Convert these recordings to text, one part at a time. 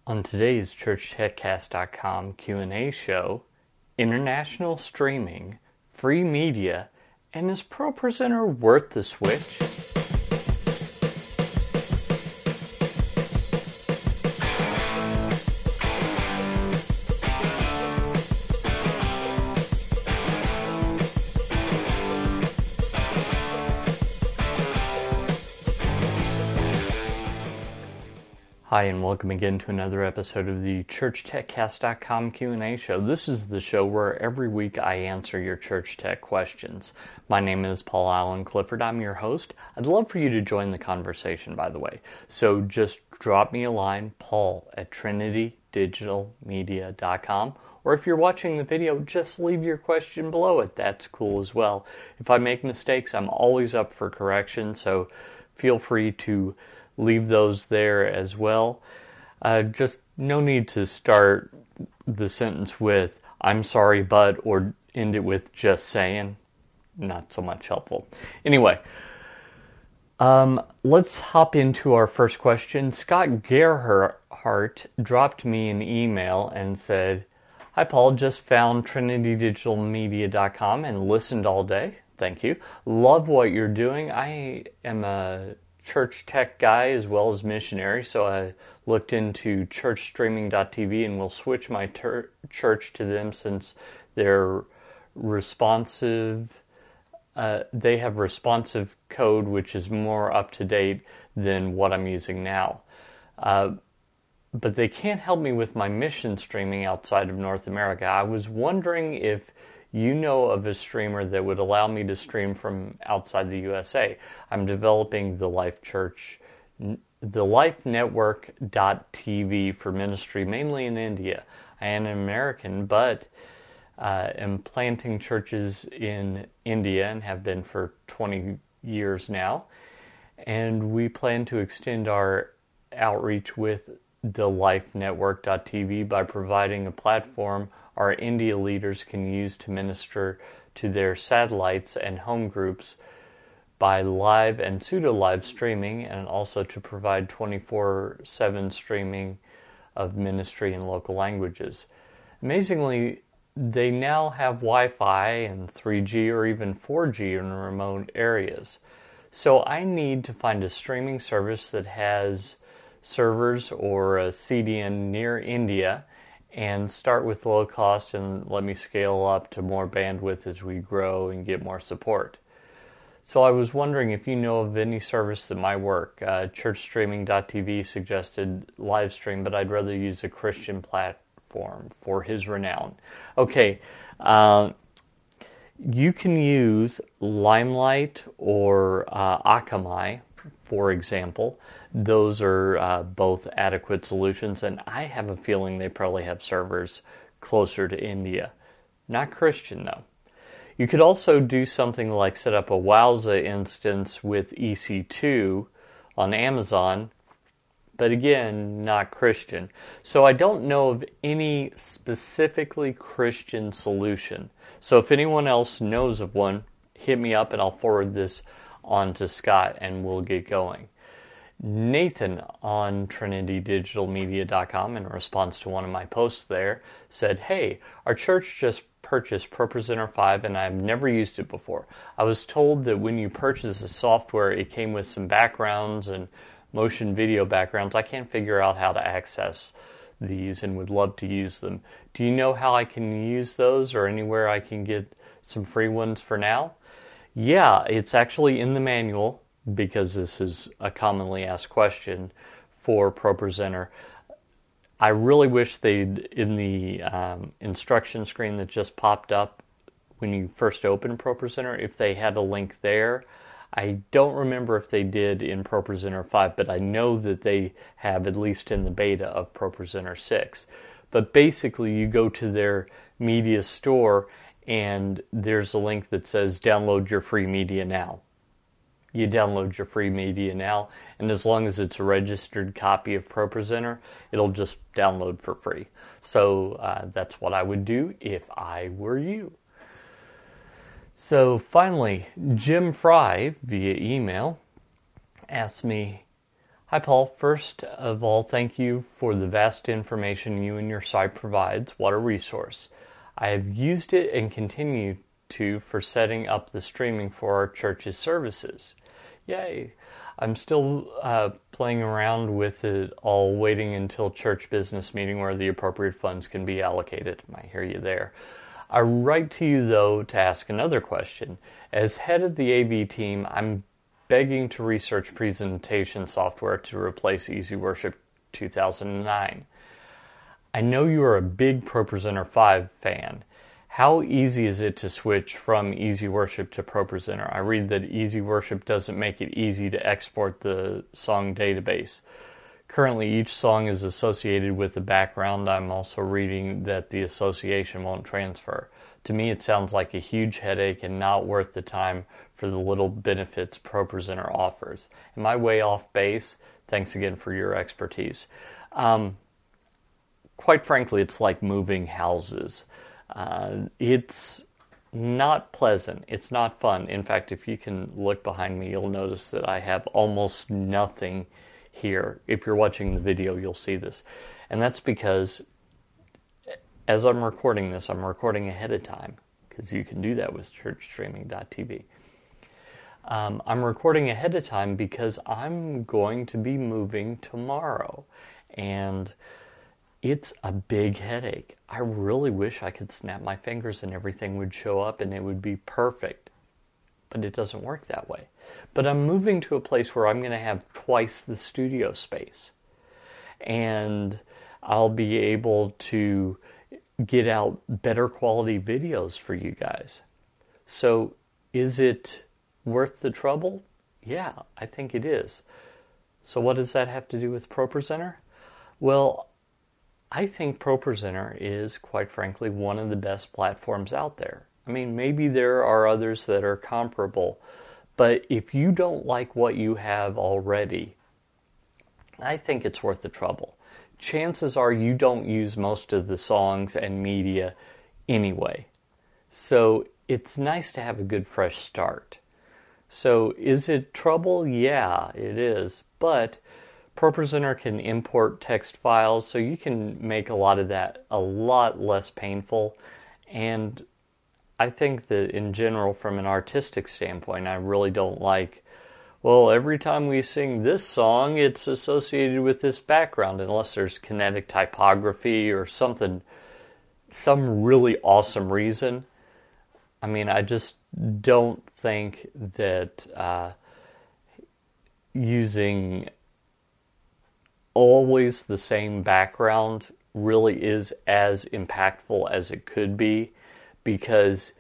On today's ChurchTechCast.com Q&A show, international streaming, free media, and is ProPresenter worth the switch? Hi, and welcome again to another episode of the ChurchTechCast.com Q&A show. This is the show where every week I answer your church tech questions. My name is Paul Allen Clifford. I'm your host. I'd love for you to join the conversation, by the way. So just drop me a line, paul@trinitydigitalmedia.com. Or if you're watching the video, just leave your question below it. That's cool as well. If I make mistakes, I'm always up for correction, so feel free to leave those there as well. Just no need to start the sentence with, "I'm sorry, but," or end it with "just saying." Not so much helpful. Anyway, let's hop into our first question. Scott Gerhardt dropped me an email and said, "Hi Paul, just found trinitydigitalmedia.com and listened all day. Thank you. Love what you're doing. I am a church tech guy as well as missionary, so I looked into churchstreaming.tv and will switch my church to them since they're responsive. They have responsive code which is more up to date than what I'm using now. But they can't help me with my mission streaming outside of North America. I was wondering if you know of a streamer that would allow me to stream from outside the USA. I'm developing the LifeNetwork.tv for ministry, mainly in India. I am an American, but am planting churches in India and have been for 20 years now. And we plan to extend our outreach with the LifeNetwork.tv by providing a platform our India leaders can use to minister to their satellites and home groups by live and pseudo-live streaming, and also to provide 24/7 streaming of ministry in local languages. Amazingly, they now have Wi-Fi and 3G or even 4G in remote areas. So I need to find a streaming service that has servers or a CDN near India and start with low cost and let me scale up to more bandwidth as we grow and get more support. So I was wondering if you know of any service that might work. Churchstreaming.tv suggested Livestream, but I'd rather use a Christian platform for his renown. Okay, you can use Limelight or Akamai, for example. Those are both adequate solutions, and I have a feeling they probably have servers closer to India. Not Christian, though. You could also do something like set up a Wowza instance with EC2 on Amazon, but again, not Christian. So I don't know of any specifically Christian solution. So if anyone else knows of one, hit me up and I'll forward this on to Scott and we'll get going. Nathan on trinitydigitalmedia.com, in response to one of my posts there, said, "Hey, our church just purchased ProPresenter 5 and I've never used it before. I was told that when you purchase the software, it came with some backgrounds and motion video backgrounds. I can't figure out how to access these and would love to use them. Do you know how I can use those or anywhere I can get some free ones for now?" Yeah, it's actually in the manual, because this is a commonly asked question for ProPresenter. I really wish they'd, in the instruction screen that just popped up when you first opened ProPresenter, if they had a link there. I don't remember if they did in ProPresenter 5, but I know that they have, at least in the beta of ProPresenter 6. But basically, you go to their media store, and there's a link that says, "Download your free media now." You download your free media now, and as long as it's a registered copy of ProPresenter, it'll just download for free. So that's what I would do if I were you. So finally, Jim Fry, via email, asked me, Hi, Paul. First of all, thank you for the vast information you and your site provides. What a resource. I have used it and continue to for setting up the streaming for our church's services. Yay. I'm still playing around with it all, waiting until church business meeting where the appropriate funds can be allocated. I hear you there. I write to you, though, to ask another question. As head of the AV team, I'm begging to research presentation software to replace Easy Worship 2009. I know you are a big ProPresenter 5 fan. How easy is it to switch from Easy Worship to ProPresenter? I read that Easy Worship doesn't make it easy to export the song database. Currently, each song is associated with a background. I'm also reading that the association won't transfer. To me, it sounds like a huge headache and not worth the time for the little benefits ProPresenter offers. Am I way off base? Thanks again for your expertise. Quite frankly, it's like moving houses. It's not pleasant. It's not fun. In fact, if you can look behind me, you'll notice that I have almost nothing here. If you're watching the video, you'll see this. And that's because as I'm recording this, I'm recording ahead of time, because you can do that with churchstreaming.tv. I'm recording ahead of time because I'm going to be moving tomorrow, and it's a big headache. I really wish I could snap my fingers and everything would show up and it would be perfect, but it doesn't work that way. But I'm moving to a place where I'm going to have twice the studio space, and I'll be able to get out better quality videos for you guys. So is it worth the trouble? Yeah, I think it is. So what does that have to do with ProPresenter? Well, I think ProPresenter is, quite frankly, one of the best platforms out there. I mean, maybe there are others that are comparable, but if you don't like what you have already, I think it's worth the trouble. Chances are you don't use most of the songs and media anyway. So it's nice to have a good fresh start. So is it trouble? Yeah, it is. But ProPresenter can import text files, so you can make a lot of that a lot less painful. And I think that in general, from an artistic standpoint, I really don't like, well, every time we sing this song, it's associated with this background, unless there's kinetic typography or something, some really awesome reason. I mean, I just don't think that using always the same background really is as impactful as it could be, because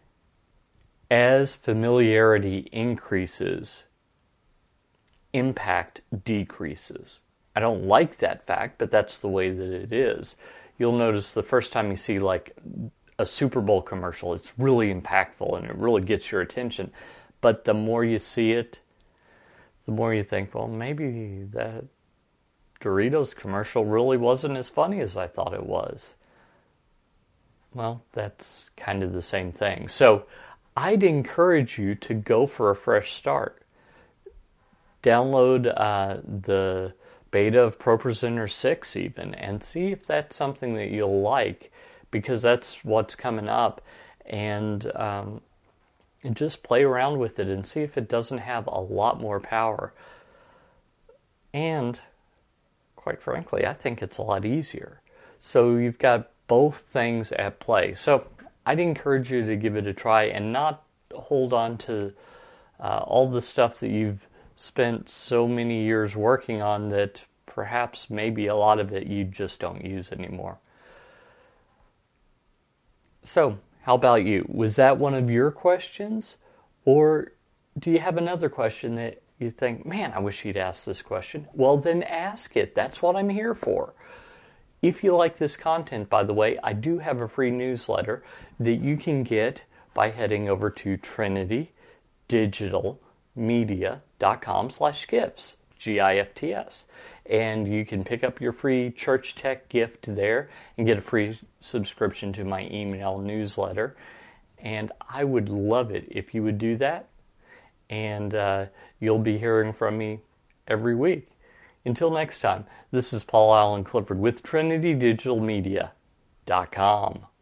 as familiarity increases, impact decreases. I don't like that fact, but that's the way that it is. You'll notice the first time you see like a Super Bowl commercial, it's really impactful and it really gets your attention. But the more you see it, the more you think, well, maybe that Doritos commercial really wasn't as funny as I thought it was. Well, that's kind of the same thing. So I'd encourage you to go for a fresh start. Download the beta of ProPresenter 6 even, and see if that's something that you'll like, because that's what's coming up. And just play around with it and see if it doesn't have a lot more power. And quite frankly, I think it's a lot easier. So you've got both things at play. So I'd encourage you to give it a try and not hold on to all the stuff that you've spent so many years working on that perhaps maybe a lot of it you just don't use anymore. So, how about you? Was that one of your questions? Or do you have another question that you think, man, I wish he'd asked this question? Well, then ask it. That's what I'm here for. If you like this content, by the way, I do have a free newsletter that you can get by heading over to trinitydigitalmedia.com/gifts, GIFTS. And you can pick up your free church tech gift there and get a free subscription to my email newsletter. And I would love it if you would do that. And you'll be hearing from me every week. Until next time, this is Paul Allen Clifford with TrinityDigitalMedia.com.